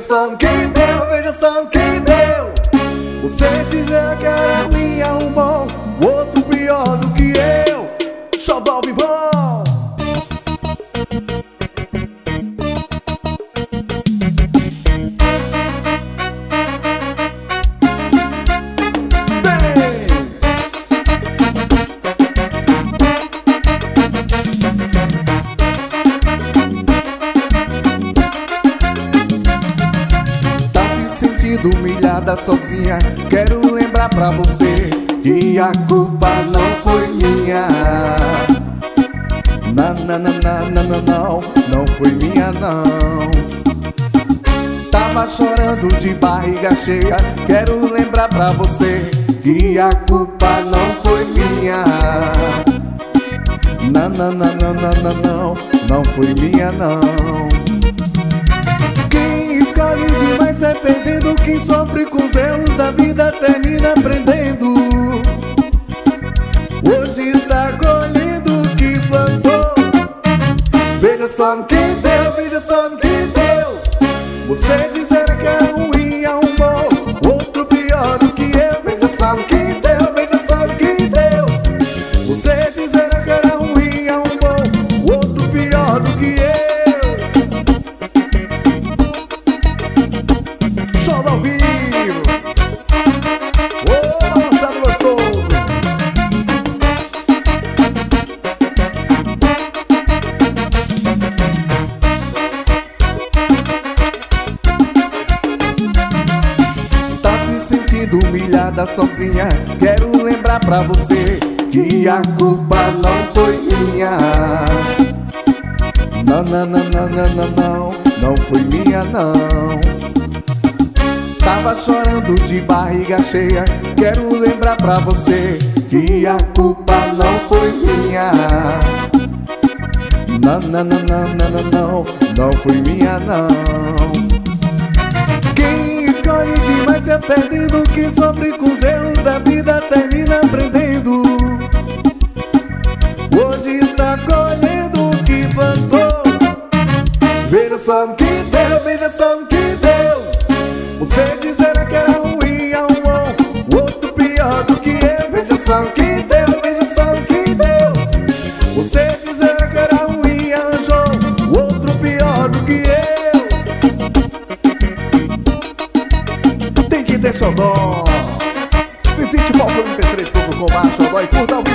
só no que deu, veja só no que deu. Você dizer que era ruim, arrumou o outro pior do que eu. Xodó vivão. Humilhada sozinha, quero lembrar pra você que a culpa não foi minha. Não foi minha não. Tava chorando de barriga cheia, quero lembrar pra você que a culpa não foi minha. Não foi minha não. Quem escolhe demais sai perdendo, quem sofre com os erros da vida termina aprendendo. Hoje está colhendo o que plantou. Veja só no que deu, veja só no que deu. Você dizer que era ruim, arrumou outro pior do que eu. Veja só no que deu, veja só no que deu. Você dizer que era ruim, arrumou outro pior do que eu. Xodó ao vivo. Ô, balançado gostoso. Tá se sentindo humilhada sozinha, quero lembrar pra você que a culpa não foi minha. Não foi minha não. Tava chorando de barriga cheia, quero lembrar pra você que a culpa não foi minha. Não foi minha não. Quem escolhe demais se perdendo, quem sofre com os erros da vida termina aprendendo. Hoje está colhendo o que plantou. Veja só no que deu, veja só no que deu. Você dizer que era ruim, arrumou outro pior do que eu. Veja só no que deu, veja só no que deu. Você dizer que era ruim, arranjou outro pior do que eu. Tem que ter xodó. Visite palco mp3.com/xodó e curta ao